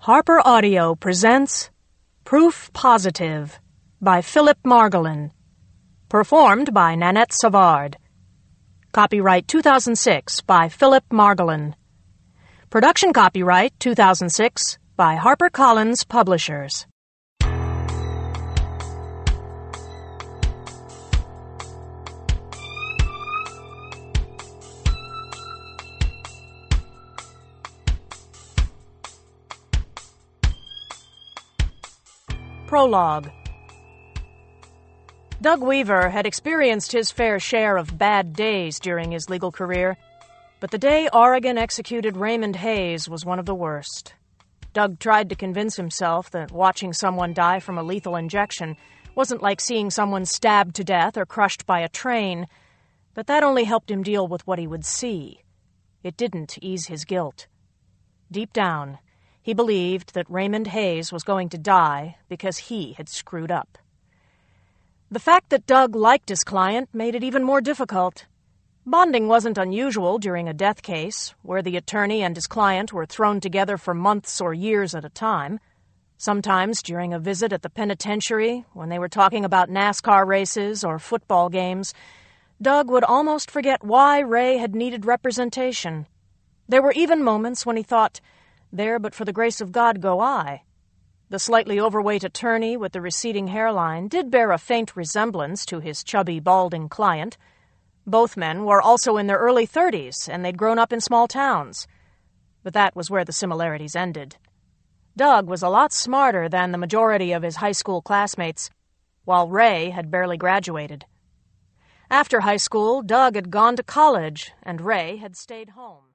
Harper Audio presents Proof Positive by Philip Margolin. Performed by Nanette Savard. Copyright 2006 by Philip Margolin. Production copyright 2006 by HarperCollins Publishers. Prologue. Doug Weaver had experienced his fair share of bad days during his legal career, but the day Oregon executed Raymond Hayes was one of the worst. Doug tried to convince himself that watching someone die from a lethal injection wasn't like seeing someone stabbed to death or crushed by a train, but that only helped him deal with what he would see. It didn't ease his guilt. Deep down, he believed that Raymond Hayes was going to die because he had screwed up. The fact that Doug liked his client made it even more difficult. Bonding wasn't unusual during a death case, where the attorney and his client were thrown together for months or years at a time. Sometimes during a visit at the penitentiary, when they were talking about NASCAR races or football games, Doug would almost forget why Ray had needed representation. There were even moments when he thought, "There but for the grace of God go I." The slightly overweight attorney with the receding hairline did bear a faint resemblance to his chubby, balding client. Both men were also in their early 30s, and they'd grown up in small towns. But that was where the similarities ended. Doug was a lot smarter than the majority of his high school classmates, while Ray had barely graduated. After high school, Doug had gone to college, and Ray had stayed home.